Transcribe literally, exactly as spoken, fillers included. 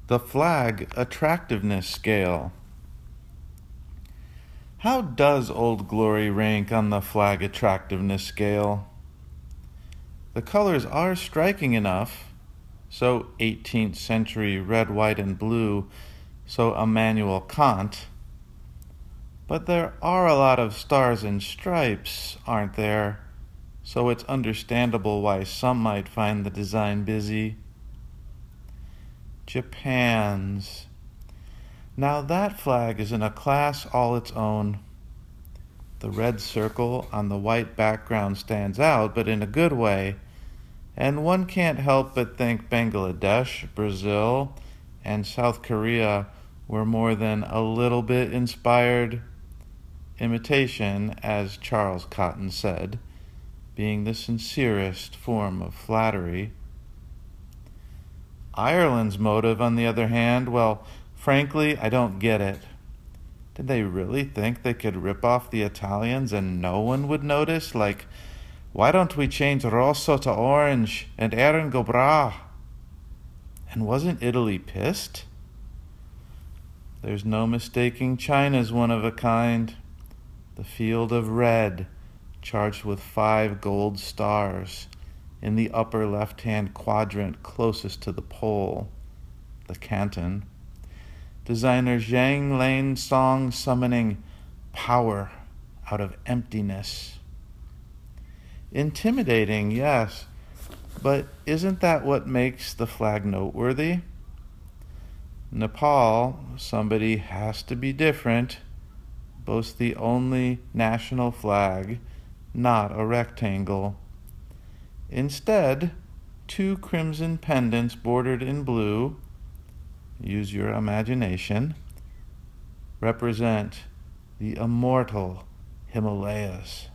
The flag attractiveness scale. How does Old Glory rank on the flag attractiveness scale? The colors are striking enough, so eighteenth century red, white, and blue, so Immanuel Kant. But there are a lot of stars and stripes, aren't there? So it's understandable why some might find the design busy. Japan's. Now that flag is in a class all its own. The red circle on the white background stands out, but in a good way, and one can't help but think Bangladesh, Brazil, and South Korea were more than a little bit inspired. Imitation, as Charles Cotton said, being the sincerest form of flattery. Ireland's motive, on the other hand, well, frankly, I don't get it. Did they really think they could rip off the Italians and no one would notice? Like, why don't we change rosso to orange and Erin go bra? And wasn't Italy pissed? There's no mistaking China's one of a kind. The field of red, charged with five gold stars, in the upper left-hand quadrant closest to the pole, the Canton. Designer Zhang Lane Song summoning power out of emptiness. Intimidating, yes, but isn't that what makes the flag noteworthy? Nepal, somebody has to be different, boasts the only national flag, not a rectangle. Instead, two crimson pendants bordered in blue, use your imagination, represent the immortal Himalayas.